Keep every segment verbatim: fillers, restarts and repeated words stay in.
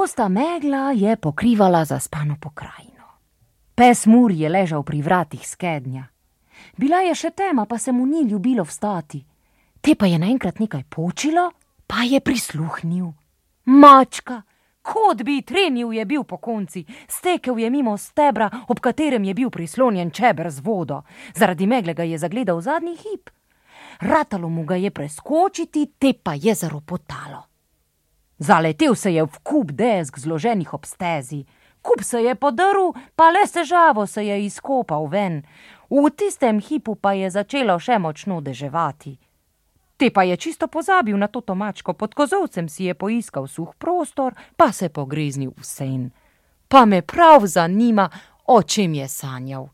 Gosta megla je pokrivala zaspano pokrajino. Pes Muri je ležal pri vratih skednja. Bila je še tema, pa se mu ni ljubilo vstati. Te pa je naenkrat nekaj počilo, pa je prisluhnil. Mačka, kot bi trenil, je bil po konci. Stekel je mimo stebra, ob katerem je bil prislonjen čeber z vodo. Zaradi megle ga je zagledal zadnji hip. Ratalo mu ga je preskočiti, te pa je zaropotalo. Zaletel se je v kup desk zloženih ob stezi. Kup se je podrl, pa le s težavo se je izkopal ven. V tistem hipu pa je začelo še močno deževati. Te pa je čisto pozabil na to mačko, pod kozolcem si je poiskal suh prostor, pa se pogreznil v sen. Pa me prav zanima, o čem je sanjal.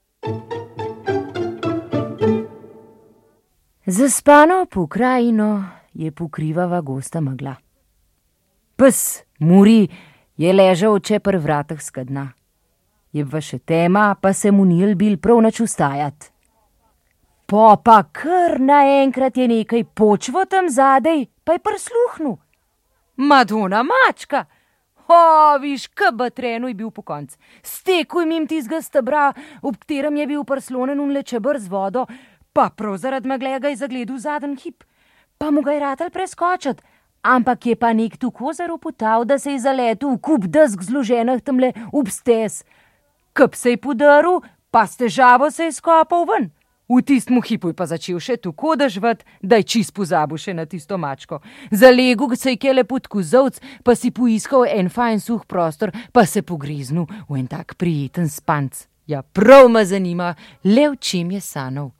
Zaspano pokrajino je pokrivava gosta megla. Pes Muri je ležal čeper vratah skedna. Je pa še tema, pa se mu ni bil prav nič vstajat. Po pa kar naenkrat je nekaj počvo tam zadej, pa je prisluhnil. Madona mačka! O, viš, k batrenu je bil po konc. Stekel mim tizga stebra, ob katerem je bil prislonjen un čeber z vodo, pa prav zaradi megle ga je zagledal zadnji hip. Pa mu ga je ratal preskočit, ampak je pa nek tako zaropotal, da se je zaletel v kup desk zloženih tamle ob stez. Kap se je podaril, pa s težavo se je skopal ven. V tistmu hipu je pa začel še tako dežvat, da je čist pozabil še na tisto mačko. Zalegel se je kele pod kozovc, pa si poiskal en fajn suh prostor, pa se pogriznil v en tak prijeten spanc. Ja, prav me zanima, le v čem je sanjal.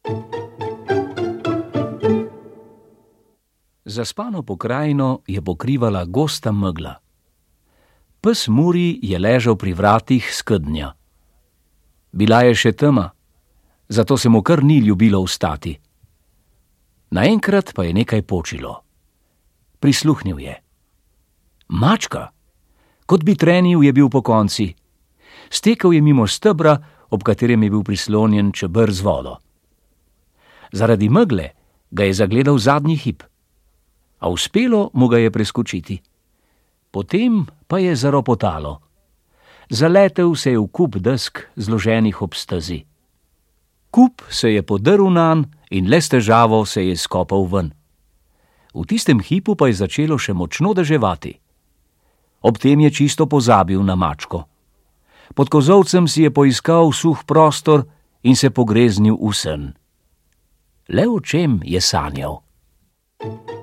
Zaspano pokrajino je pokrivala gosta megla. Pes Muri je ležal pri vratih skednja. Bila je še tema, zato se mu kar ni ljubilo vstati. Naenkrat pa je nekaj počilo. Prisluhnil je. Mačka, kot bi trenil, je bil po konci. Stekel je mimo stebra, ob katerem je bil prislonjen čeber z vodo. Zaradi megle ga je zagledal zadnji hip, a uspelo mu ga je preskočiti. Potem pa je zaropotalo. Zaletel se je v kup desk zloženih ob stezi. Kup se je podrl nanj in le s težavo se je skopal ven. V tistem hipu pa je začelo še močno deževati. Ob tem je čisto pozabil na mačko. Pod kozolcem si je poiskal suh prostor in se pogreznil v sen. Le o čem je sanjal?